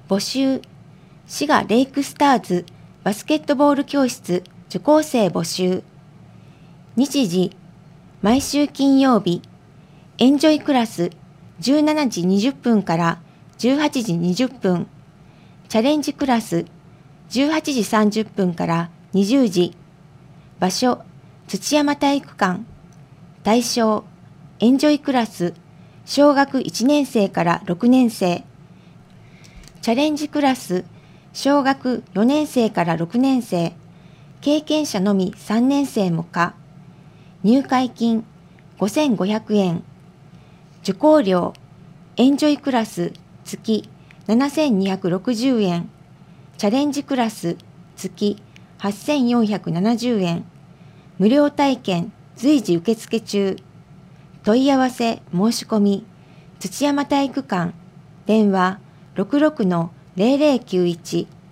募集、滋賀レイクスターズバスケットボール教室受講生募集。日時、毎週金曜日、エンジョイクラス17時20分から18時20分、チャレンジクラス18時30分から20時、場所、土山体育館、対象、エンジョイクラス、小学1年生から6年生、チャレンジクラス、小学4年生から6年生、経験者のみ3年生も可。入会金5500円。受講料、エンジョイクラス月7260円。チャレンジクラス月8470円。無料体験随時受付中。問い合わせ申し込み、土山体育館、電話66-0091